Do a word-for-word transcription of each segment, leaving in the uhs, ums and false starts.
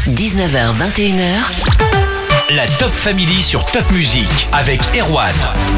dix-neuf heures vingt et une heures. La Top Family sur Top Music avec Erwan.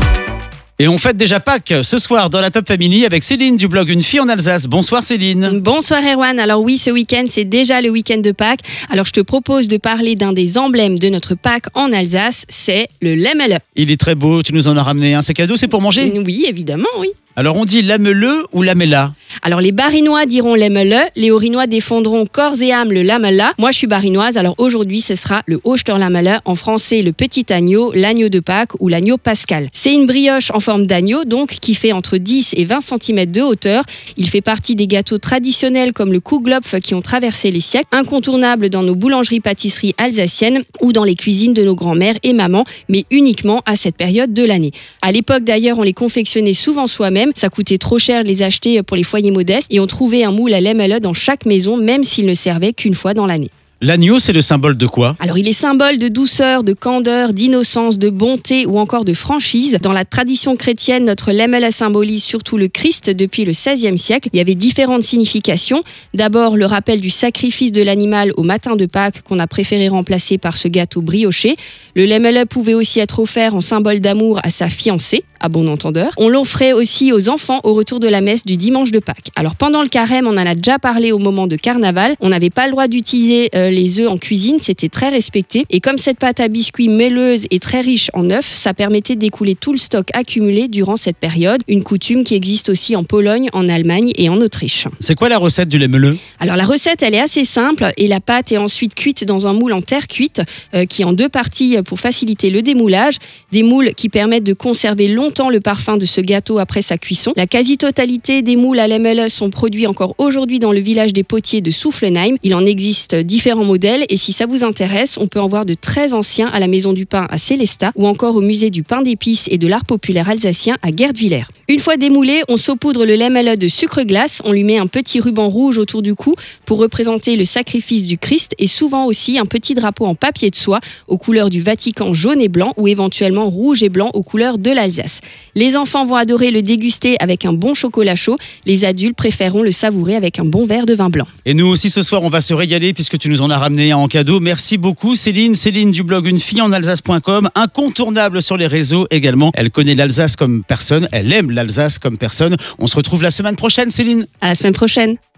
Et on fête déjà Pâques ce soir dans la Top Family avec Céline du blog Une fille en Alsace. Bonsoir Céline. Bonsoir Erwan. Alors oui, ce week-end, c'est déjà le week-end de Pâques. Alors je te propose de parler d'un des emblèmes de notre Pâques en Alsace, c'est le lemele. Il est très beau, tu nous en as ramené un. C'est cadeau, c'est pour manger ? Oui, évidemment, oui. Alors on dit lamele ou lamella ? Alors les Barinois diront lemele, les Orinois défendront corps et âme le lamella. Moi je suis barinoise, alors aujourd'hui ce sera le Osterlamele, en français le petit agneau, l'agneau de Pâques ou l'agneau pascal. C'est une brioche en forme d'agneau donc qui fait entre dix et vingt centimètres de hauteur. Il fait partie des gâteaux traditionnels comme le Kuglopf qui ont traversé les siècles, incontournables dans nos boulangeries-pâtisseries alsaciennes ou dans les cuisines de nos grands-mères et mamans, mais uniquement à cette période de l'année. À l'époque d'ailleurs on les confectionnait souvent soi-même. Ça coûtait trop cher de les acheter pour les foyers modestes et on trouvait un moule à lemele dans chaque maison, même s'il ne servait qu'une fois dans l'année. L'agneau, c'est le symbole de quoi ? Alors, il est symbole de douceur, de candeur, d'innocence, de bonté ou encore de franchise. Dans la tradition chrétienne, notre lemele symbolise surtout le Christ depuis le seizième siècle. Il y avait différentes significations. D'abord, le rappel du sacrifice de l'animal au matin de Pâques qu'on a préféré remplacer par ce gâteau brioché. Le lemele pouvait aussi être offert en symbole d'amour à sa fiancée, à bon entendeur. On l'offrait aussi aux enfants au retour de la messe du dimanche de Pâques. Alors, pendant le carême, on en a déjà parlé au moment de carnaval. On n'avait pas le droit d'utiliser euh, les œufs en cuisine, c'était très respecté. Et comme cette pâte à biscuits mêleuse est très riche en œufs, ça permettait d'écouler tout le stock accumulé durant cette période. Une coutume qui existe aussi en Pologne, en Allemagne et en Autriche. C'est quoi la recette du lemele ? Alors la recette, elle est assez simple et la pâte est ensuite cuite dans un moule en terre cuite euh, qui est en deux parties pour faciliter le démoulage. Des moules qui permettent de conserver longtemps le parfum de ce gâteau après sa cuisson. La quasi-totalité des moules à lemele sont produits encore aujourd'hui dans le village des potiers de Soufflenheim. Il en existe différents modèles et si ça vous intéresse, on peut en voir de très anciens à la Maison du Pain à Célestat ou encore au musée du pain d'épices et de l'art populaire alsacien à Guerdwiller. Une fois démoulé, on saupoudre le lemele de sucre glace, on lui met un petit ruban rouge autour du cou pour représenter le sacrifice du Christ et souvent aussi un petit drapeau en papier de soie aux couleurs du Vatican jaune et blanc ou éventuellement rouge et blanc aux couleurs de l'Alsace. Les enfants vont adorer le déguster avec un bon chocolat chaud, les adultes préféreront le savourer avec un bon verre de vin blanc. Et nous aussi ce soir on va se régaler puisque tu nous en as ramené un en cadeau. Merci beaucoup Céline, Céline du blog une fille en alsace point com, incontournable sur les réseaux également. Elle connaît l'Alsace comme personne, elle aime l'Alsace comme personne. On se retrouve la semaine prochaine Céline. À la semaine prochaine.